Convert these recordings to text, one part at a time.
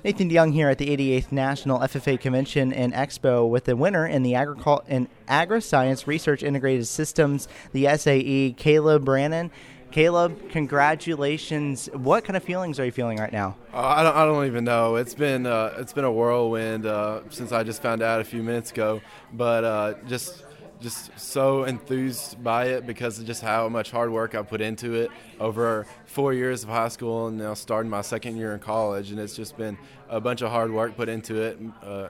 Nathan DeYoung here at the 88th National FFA Convention and Expo with the winner in the Agri-Science Research Integrated Systems, the SAE, Caleb Brannon. Caleb, congratulations. What kind of feelings are you feeling right now? I don't even know. It's been a whirlwind since I just found out a few minutes ago, but just so enthused by it because of just how much hard work I put into it over 4 years of high school and now starting my second year in college, and it's just been a bunch of hard work put into it,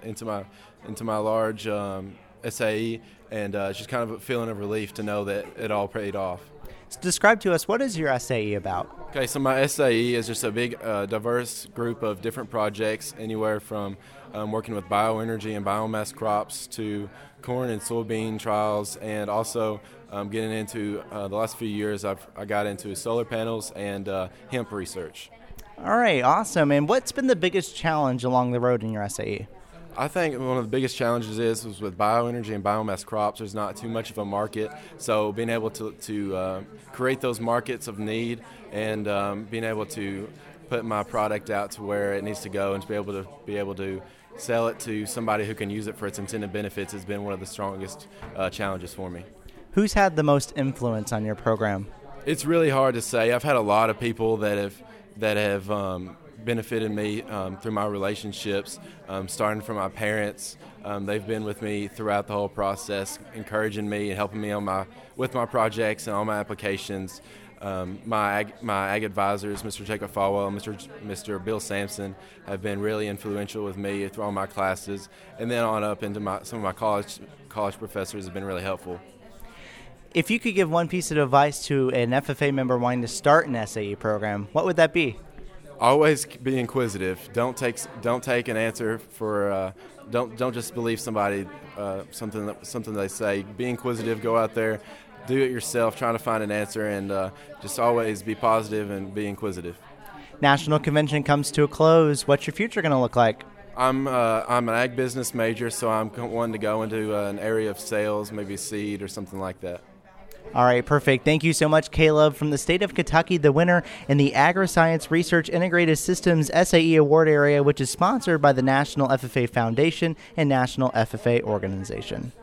into my large SAE, and it's just kind of a feeling of relief to know that it all paid off. Describe to us, what is your SAE about? Okay, so my SAE is just a big, diverse group of different projects, anywhere from working with bioenergy and biomass crops to corn and soybean trials, and also getting into the last few years I got into solar panels and hemp research. All right, awesome. And what's been the biggest challenge along the road in your SAE? I think one of the biggest challenges is with bioenergy and biomass crops, there's not too much of a market. So being able to create those markets of need and being able to put my product out to where it needs to go and to be able to sell it to somebody who can use it for its intended benefits has been one of the strongest challenges for me. Who's had the most influence on your program? It's really hard to say. I've had a lot of people that have benefited me through my relationships, starting from my parents. They've been with me throughout the whole process, encouraging me and helping me with my projects and all my applications. My ag advisors, Mr. Jacob Falwell and Mr. Bill Sampson, have been really influential with me through all my classes, and then on up into some of my college professors have been really helpful. If you could give one piece of advice to an FFA member wanting to start an SAE program, what would that be? Always be inquisitive. Don't take an answer for. Don't just believe somebody something they say. Be inquisitive. Go out there, do it yourself. Trying to find an answer, and just always be positive and be inquisitive. National convention comes to a close. What's your future going to look like? I'm an ag business major, so I'm wanting to go into an area of sales, maybe seed or something like that. All right, perfect. Thank you so much, Caleb. From the state of Kentucky, the winner in the Agri-Science Research Integrated Systems SAE Award area, which is sponsored by the National FFA Foundation and National FFA Organization.